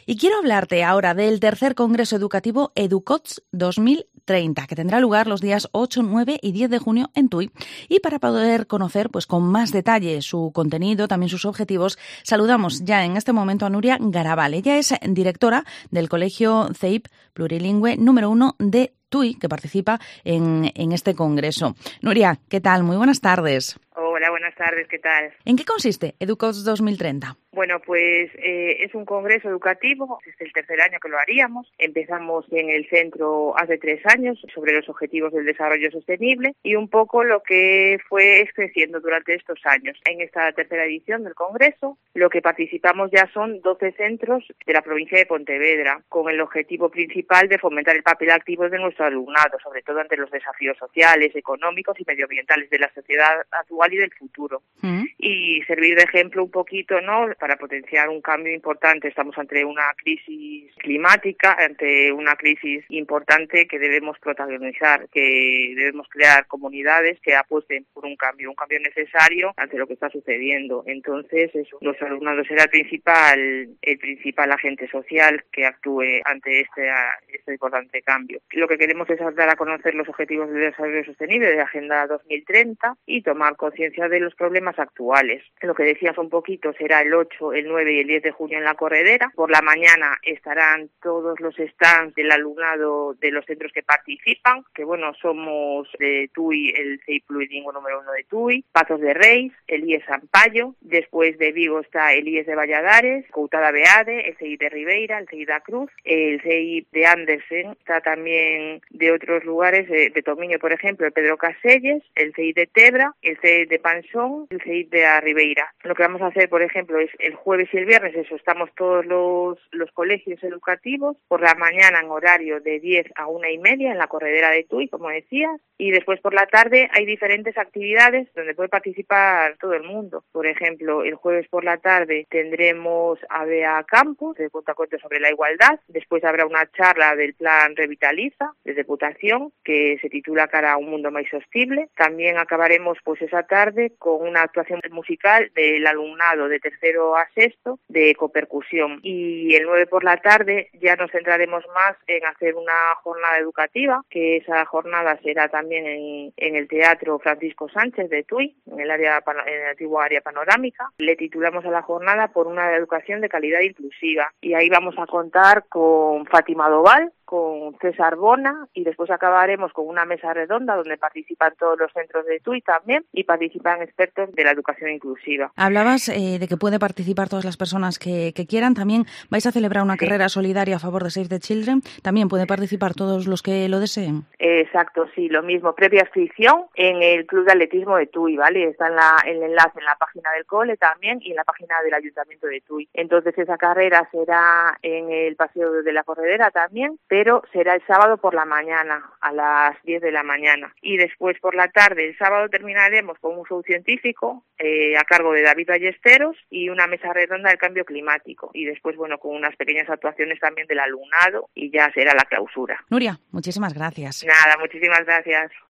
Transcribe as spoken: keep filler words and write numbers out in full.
Y quiero hablarte ahora del tercer Congreso Educativo EduCots dos mil treinta, que tendrá lugar los días ocho, nueve y diez de junio en Tui. Y para poder conocer pues, con más detalle su contenido, también sus objetivos, saludamos ya en este momento a Nuria Garabal. Ella es directora del Colegio C E I P Plurilingüe número uno de Tui, que participa en, en este congreso. Nuria, ¿qué tal? Muy buenas tardes. Hola, buenas tardes, ¿qué tal? ¿En qué consiste EduCots dos mil treinta? Bueno, pues eh, es un congreso educativo, es el tercer año que lo haríamos. Empezamos en el centro hace tres años sobre los objetivos del desarrollo sostenible y un poco lo que fue creciendo durante estos años. En esta tercera edición del congreso, lo que participamos ya son doce centros de la provincia de Pontevedra, con el objetivo principal de fomentar el papel activo de nuestro alumnado, sobre todo ante los desafíos sociales, económicos y medioambientales de la sociedad actual y del futuro. ¿Mm? Y servir de ejemplo un poquito, ¿no?, para potenciar un cambio importante. Estamos ante una crisis climática, ante una crisis importante que debemos protagonizar, que debemos crear comunidades que apuesten por un cambio, un cambio necesario ante lo que está sucediendo. Entonces, eso, los alumnados será el principal, el principal agente social que actúe ante este, este importante cambio. Lo que queremos es dar a conocer los objetivos de desarrollo sostenible de la Agenda dos mil treinta y tomar conciencia de los problemas actuales. Lo que decías un poquito será el ocho, el nueve y el diez de junio en la Corredera. Por la mañana estarán todos los stands del alumnado de los centros que participan, que bueno, somos de Tui, el C E I P Plurilingüe número uno de Tui, Pazos de Reis, el I E S Sampaio, después de Vigo está el I E S de Valladares, Coutada Beade, el C E I P de Ribeira, el C E I P da Cruz, el C E I P de Andersen, está también de otros lugares, de, de Tomiño, por ejemplo, el Pedro Caselles, el C E I P de Tebra, el C E I P de Pansón, el C E I P de a Ribeira. Lo que vamos a hacer, por ejemplo, es el jueves y el viernes, eso, estamos todos los, los colegios educativos, por la mañana en horario de diez a una y media en la Corredera de Tui, como decías, y después por la tarde hay diferentes actividades donde puede participar todo el mundo. Por ejemplo, el jueves por la tarde tendremos a Bea Campos, de cuentacuentos sobre la igualdad, después habrá una charla del plan Revitaliza, de Deputación, que se titula Cara a un mundo más sostenible. También acabaremos pues esa tarde con una actuación musical del alumnado de tercero a sexto de ecopercusión, y el nueve por la tarde ya nos centraremos más en hacer una jornada educativa, que esa jornada será también en, en el Teatro Francisco Sánchez de Tui, en el área en el antiguo área panorámica. Le titulamos a la jornada por una educación de calidad inclusiva, y ahí vamos a contar con Fátima Doval, con César Bona, y después acabaremos con una mesa redonda donde participan todos los centros de Tui también y participan expertos de la educación inclusiva. Hablabas eh, de que puede participar todas las personas que, que quieran. También vais a celebrar una sí. carrera solidaria a favor de Save the Children. También pueden participar todos los que lo deseen. Exacto, sí, lo mismo. Previa inscripción en el Club de Atletismo de Tui, ¿vale? Está en la, el enlace en la página del cole también y en la página del Ayuntamiento de Tui. Entonces esa carrera será en el Paseo de la Corredera también, pero será el sábado por la mañana, a las diez de la mañana. Y después por la tarde, el sábado terminaremos con un show científico eh, a cargo de David Ballesteros y una mesa redonda del cambio climático. Y después, bueno, con unas pequeñas actuaciones también del alumnado, y ya será la clausura. Nuria, muchísimas gracias. Nada, muchísimas gracias.